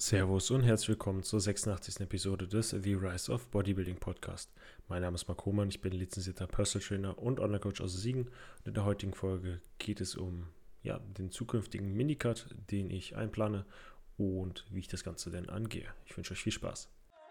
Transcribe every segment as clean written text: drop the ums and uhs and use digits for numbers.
Servus und herzlich willkommen zur 86. Episode des The Rise of Bodybuilding Podcast. Mein Name ist Marc Hohmann, ich bin lizenzierter Personal Trainer und Online-Coach aus Siegen. Und in der heutigen Folge geht es um den zukünftigen Minicut, den ich einplane und wie ich das Ganze denn angehe. Ich wünsche euch viel Spaß.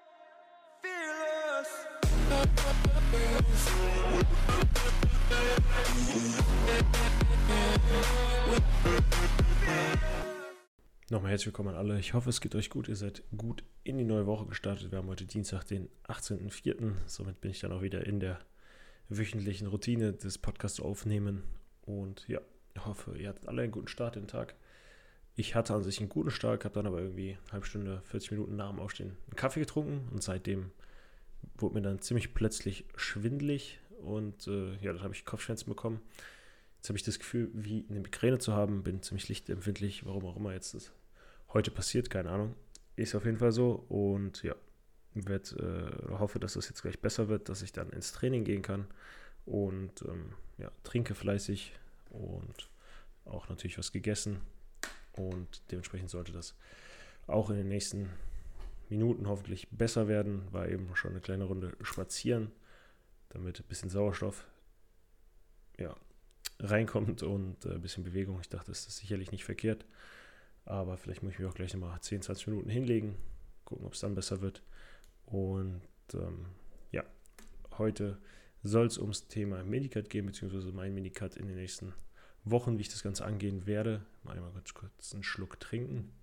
Nochmal herzlich willkommen an alle. Ich hoffe, es geht euch gut. Ihr seid gut in die neue Woche gestartet. Wir haben heute Dienstag, den 18.04. Somit bin ich dann auch wieder in der wöchentlichen Routine des Podcasts aufnehmen. Und ja, ich hoffe, ihr hattet alle einen guten Start in den Tag. Ich hatte an sich einen guten Start, habe dann aber irgendwie eine halbe Stunde, 40 Minuten nach dem Aufstehen einen Kaffee getrunken. Und seitdem wurde mir dann ziemlich plötzlich schwindelig. Und dann habe ich Kopfschmerzen bekommen. Jetzt habe ich das Gefühl, wie eine Migräne zu haben. Bin ziemlich lichtempfindlich, warum auch immer jetzt das heute passiert, keine Ahnung. Ist auf jeden Fall so und ja, hoffe, dass das jetzt gleich besser wird, dass ich dann ins Training gehen kann und trinke fleißig und auch natürlich was gegessen und dementsprechend sollte das auch in den nächsten Minuten hoffentlich besser werden. War eben schon eine kleine Runde spazieren, damit ein bisschen Sauerstoff reinkommt und ein bisschen Bewegung. Ich dachte, das ist sicherlich nicht verkehrt. Aber vielleicht muss ich mir auch gleich nochmal 10, 20 Minuten hinlegen, gucken, ob es dann besser wird. Und heute soll es ums Thema Minicut gehen, beziehungsweise mein Minicut in den nächsten Wochen, wie ich das Ganze angehen werde. Mal einmal ganz kurz einen Schluck trinken.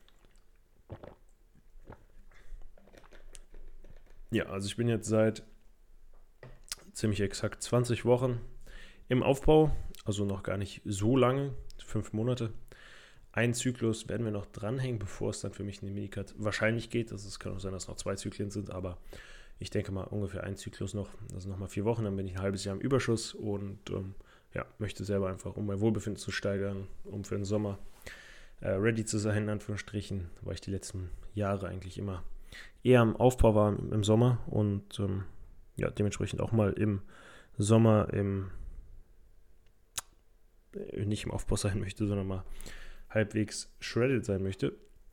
Ja, also ich bin jetzt seit ziemlich exakt 20 Wochen im Aufbau, also noch gar nicht so lange, 5 Monate. Ein Zyklus werden wir noch dranhängen, bevor es dann für mich in den Minicut wahrscheinlich geht. Es kann auch sein, dass es noch 2 Zyklen sind, aber ich denke mal ungefähr ein Zyklus noch. Also nochmal 4 Wochen, dann bin ich ein halbes Jahr im Überschuss und möchte selber einfach, um mein Wohlbefinden zu steigern, um für den Sommer ready zu sein, in Anführungsstrichen, weil ich die letzten Jahre eigentlich immer eher im Aufbau war im Sommer und dementsprechend auch mal im Sommer nicht im Aufbau sein möchte, sondern mal halbwegs shredded sein möchte,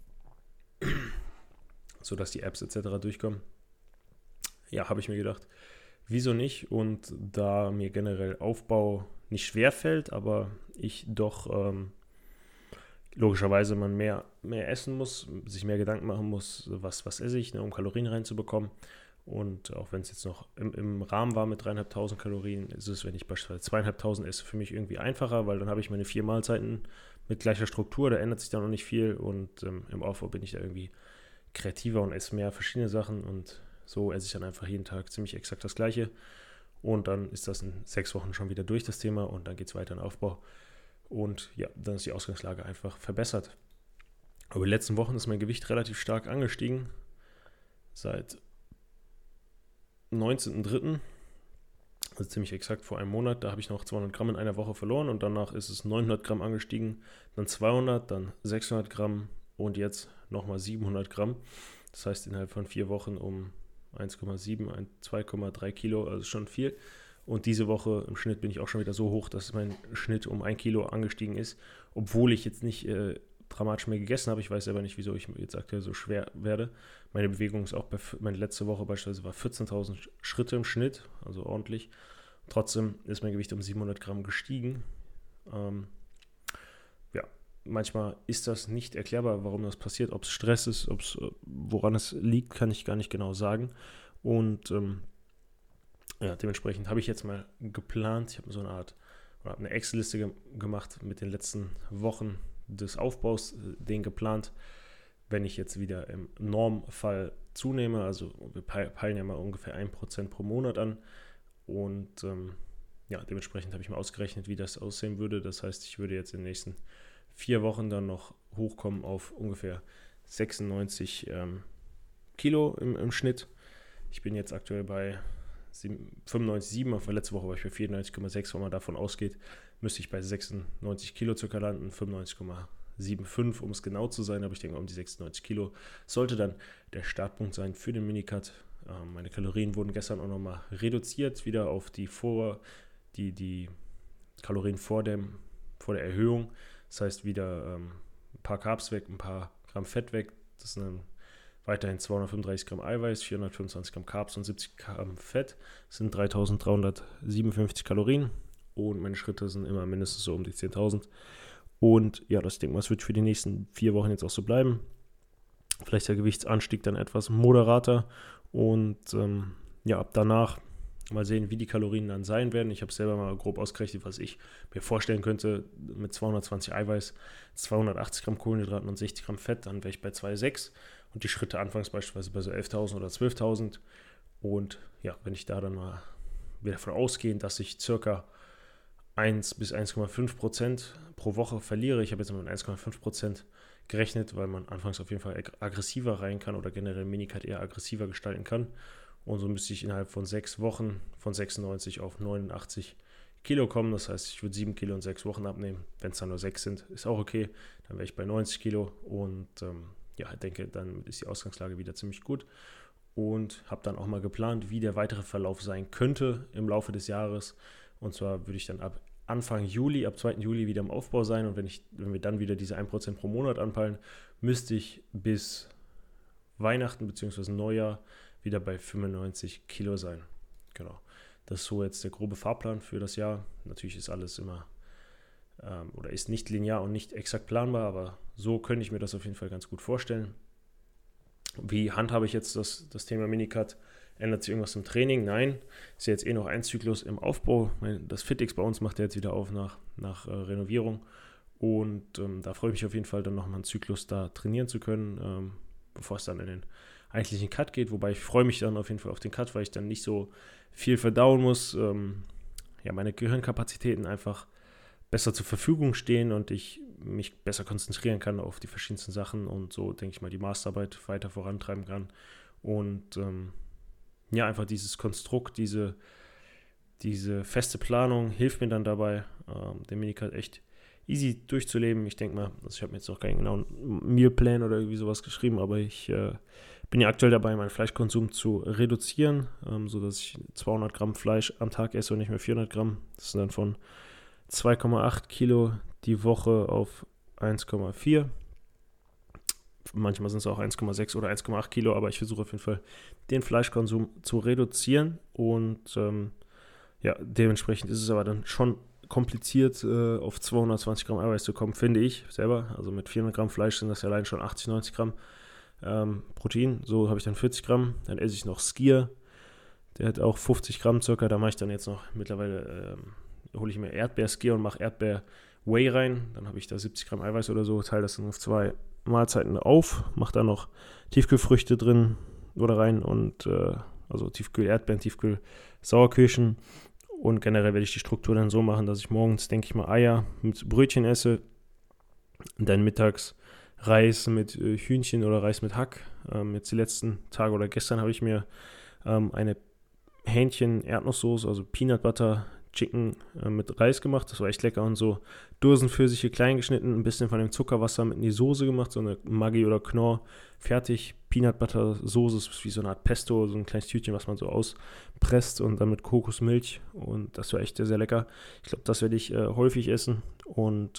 sodass die Apps etc. durchkommen. Ja, habe ich mir gedacht, wieso nicht? Und da mir generell Aufbau nicht schwer fällt, aber ich doch logischerweise man mehr essen muss, sich mehr Gedanken machen muss, was esse ich, um Kalorien reinzubekommen. Und auch wenn es jetzt noch im Rahmen war mit 3.500 Kalorien, ist es, wenn ich beispielsweise 2.500 esse, für mich irgendwie einfacher, weil dann habe ich meine 4 Mahlzeiten mit gleicher Struktur, da ändert sich dann noch nicht viel und im Aufbau bin ich da irgendwie kreativer und esse mehr verschiedene Sachen und so esse ich dann einfach jeden Tag ziemlich exakt das Gleiche und dann ist das in 6 Wochen schon wieder durch, das Thema, und dann geht es weiter in den Aufbau und ja, dann ist die Ausgangslage einfach verbessert. Aber in den letzten Wochen ist mein Gewicht relativ stark angestiegen, seit 19.03., also ziemlich exakt vor einem Monat, da habe ich noch 200 Gramm in einer Woche verloren und danach ist es 900 Gramm angestiegen, dann 200, dann 600 Gramm und jetzt nochmal 700 Gramm. Das heißt innerhalb von 4 Wochen um 1,7, 2,3 Kilo, also schon viel. Und diese Woche im Schnitt bin ich auch schon wieder so hoch, dass mein Schnitt um 1 Kilo angestiegen ist, obwohl ich jetzt nicht dramatisch mehr gegessen habe. Ich weiß aber nicht, wieso ich jetzt aktuell so schwer werde. Meine Bewegung ist auch meine letzte Woche beispielsweise war 14.000 Schritte im Schnitt, also ordentlich. Trotzdem ist mein Gewicht um 700 Gramm gestiegen. Manchmal ist das nicht erklärbar, warum das passiert. Ob es Stress ist, woran es liegt, kann ich gar nicht genau sagen. Und dementsprechend habe ich jetzt mal geplant, ich habe eine Excel-Liste gemacht mit den letzten Wochen des Aufbaus, den geplant, wenn ich jetzt wieder im Normfall zunehme, also wir peilen ja mal ungefähr 1% pro Monat an und dementsprechend habe ich mal ausgerechnet, wie das aussehen würde. Das heißt, ich würde jetzt in den nächsten 4 Wochen dann noch hochkommen auf ungefähr 96 Kilo im Schnitt. Ich bin jetzt aktuell bei 95,7, auf letzte Woche war ich bei 94,6, wenn man davon ausgeht, müsste ich bei 96 Kilo circa landen, 95,75, um es genau zu sein, aber ich denke, um die 96 Kilo sollte dann der Startpunkt sein für den Minicut. Meine Kalorien wurden gestern auch nochmal reduziert, wieder auf die Kalorien vor der Erhöhung. Das heißt, wieder ein paar Carbs weg, ein paar Gramm Fett weg, Das sind dann weiterhin 235 Gramm Eiweiß, 425 Gramm Carbs und 70 Gramm Fett. Das sind 3357 Kalorien. Und meine Schritte sind immer mindestens so um die 10.000. Und ja, das denke ich mal, es wird für die nächsten 4 Wochen jetzt auch so bleiben. Vielleicht der Gewichtsanstieg dann etwas moderater. Und ja, ab danach mal sehen, wie die Kalorien dann sein werden. Ich habe selber mal grob ausgerechnet, was ich mir vorstellen könnte mit 220 Eiweiß, 280 Gramm Kohlenhydraten und 60 Gramm Fett. Dann wäre ich bei 2,6 und die Schritte anfangs beispielsweise bei so 11.000 oder 12.000. Und ja, wenn ich da dann mal wieder davon ausgehe, dass ich circa 1 bis 1,5% pro Woche verliere. Ich habe jetzt mit 1,5% gerechnet, weil man anfangs auf jeden Fall aggressiver rein kann oder generell Minicut eher aggressiver gestalten kann. Und so müsste ich innerhalb von 6 Wochen von 96 auf 89 Kilo kommen. Das heißt, ich würde 7 Kilo in 6 Wochen abnehmen. Wenn es dann nur 6 sind, ist auch okay. Dann wäre ich bei 90 Kilo und ja, ich denke, dann ist die Ausgangslage wieder ziemlich gut. Und habe dann auch mal geplant, wie der weitere Verlauf sein könnte im Laufe des Jahres. Und zwar würde ich dann ab Anfang Juli, ab 2. Juli wieder im Aufbau sein. Und wenn wir dann wieder diese 1% pro Monat anpeilen, müsste ich bis Weihnachten bzw. Neujahr wieder bei 95 Kilo sein. Genau. Das ist so jetzt der grobe Fahrplan für das Jahr. Natürlich ist alles immer oder ist nicht linear und nicht exakt planbar, aber so könnte ich mir das auf jeden Fall ganz gut vorstellen. Wie handhabe ich jetzt das Thema Minicut? Ändert sich irgendwas im Training? Nein. Ist ja jetzt noch ein Zyklus im Aufbau. Das FitX bei uns macht ja jetzt wieder auf nach Renovierung. Und da freue ich mich auf jeden Fall, dann nochmal einen Zyklus da trainieren zu können, bevor es dann in den eigentlichen Cut geht. Wobei ich freue mich dann auf jeden Fall auf den Cut, weil ich dann nicht so viel verdauen muss. Ja, meine Gehirnkapazitäten einfach besser zur Verfügung stehen und ich mich besser konzentrieren kann auf die verschiedensten Sachen und so, denke ich mal, die Masterarbeit weiter vorantreiben kann. Und ja, einfach dieses Konstrukt, diese feste Planung hilft mir dann dabei, den Minicut echt easy durchzuleben. Ich denke mal, also ich habe mir jetzt noch keinen genauen Mealplan oder irgendwie sowas geschrieben, aber ich bin ja aktuell dabei, meinen Fleischkonsum zu reduzieren, sodass ich 200 Gramm Fleisch am Tag esse und nicht mehr 400 Gramm. Das sind dann von 2,8 Kilo die Woche auf 1,4. Manchmal sind es auch 1,6 oder 1,8 Kilo, aber ich versuche auf jeden Fall, den Fleischkonsum zu reduzieren. Und ja, dementsprechend ist es aber dann schon kompliziert, auf 220 Gramm Eiweiß zu kommen, finde ich selber. Also mit 400 Gramm Fleisch sind das ja allein schon 80, 90 Gramm Protein. So habe ich dann 40 Gramm. Dann esse ich noch Skier. Der hat auch 50 Gramm circa. Da mache ich dann jetzt noch mittlerweile, hole ich mir Erdbeerskier und mache Erdbeer-Whey rein. Dann habe ich da 70 Gramm Eiweiß oder so. Teile das dann auf 2 Mahlzeiten auf. Mache da noch Tiefkühlfrüchte drin oder rein und also Tiefkühl-Erdbeeren, Tiefkühl-Sauerkirschen. Und generell werde ich die Struktur dann so machen, dass ich morgens, denke ich mal, Eier mit Brötchen esse. Und dann mittags Reis mit Hühnchen oder Reis mit Hack. Jetzt die letzten Tage oder gestern habe ich mir eine Hähnchen-Erdnusssoße, also Peanut Butter Chicken mit Reis gemacht. Das war echt lecker und so Dosenpfirsiche klein geschnitten, ein bisschen von dem Zuckerwasser mit in die Soße gemacht, so eine Maggi oder Knorr, fertig. Peanut Butter Soße ist wie so eine Art Pesto, so ein kleines Tütchen, was man so auspresst und dann mit Kokosmilch und das war echt sehr, sehr lecker. Ich glaube, das werde ich häufig essen und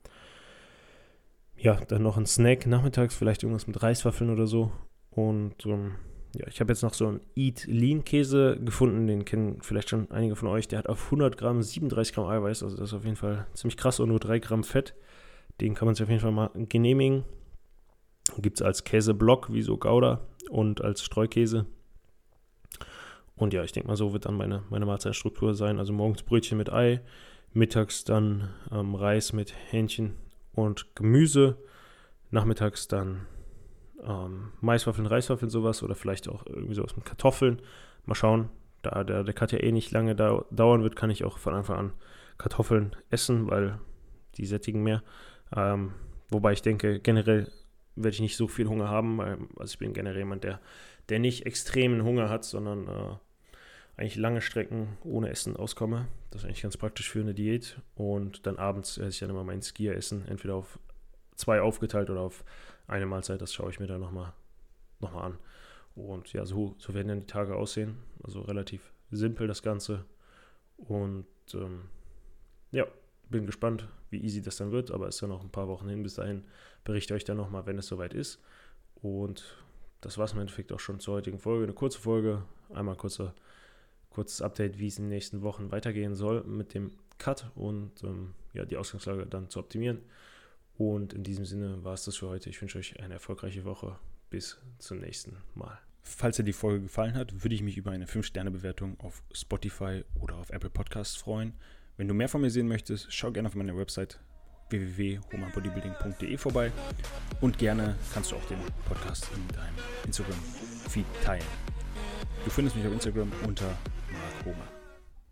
ja, dann noch ein Snack nachmittags, vielleicht irgendwas mit Reiswaffeln oder so und ja, ich habe jetzt noch so einen Eat Lean Käse gefunden, den kennen vielleicht schon einige von euch. Der hat auf 100 Gramm 37 Gramm Eiweiß, also das ist auf jeden Fall ziemlich krass und nur 3 Gramm Fett. Den kann man sich auf jeden Fall mal genehmigen. Gibt es als Käseblock wie so Gouda und als Streukäse. Und ja, ich denke mal, so wird dann meine Mahlzeitstruktur sein. Also morgens Brötchen mit Ei, mittags dann Reis mit Hähnchen und Gemüse, nachmittags dann Maiswaffeln, Reiswaffeln, sowas oder vielleicht auch irgendwie sowas mit Kartoffeln. Mal schauen, da der Cut ja eh nicht lange dauern wird, kann ich auch von Anfang an Kartoffeln essen, weil die sättigen mehr. Wobei ich denke, generell werde ich nicht so viel Hunger haben, weil also ich bin generell jemand, der nicht extremen Hunger hat, sondern eigentlich lange Strecken ohne Essen auskomme. Das ist eigentlich ganz praktisch für eine Diät. Und dann abends esse ich dann immer mein Skier-Essen, entweder auf 2 aufgeteilt oder auf eine Mahlzeit. Das schaue ich mir dann nochmal an. Und ja, so werden dann die Tage aussehen. Also relativ simpel das Ganze. Und ja, bin gespannt, wie easy das dann wird. Aber es ist ja noch ein paar Wochen hin. Bis dahin berichte ich euch dann nochmal, wenn es soweit ist. Und das war es im Endeffekt auch schon zur heutigen Folge. Eine kurze Folge, einmal kurzes Update, wie es in den nächsten Wochen weitergehen soll mit dem Cut und die Ausgangslage dann zu optimieren. Und in diesem Sinne war es das für heute. Ich wünsche euch eine erfolgreiche Woche. Bis zum nächsten Mal. Falls dir die Folge gefallen hat, würde ich mich über eine 5-Sterne-Bewertung auf Spotify oder auf Apple Podcasts freuen. Wenn du mehr von mir sehen möchtest, schau gerne auf meine Website www.homabodybuilding.de vorbei und gerne kannst du auch den Podcast in deinem Instagram-Feed teilen. Du findest mich auf Instagram unter Mark Homer.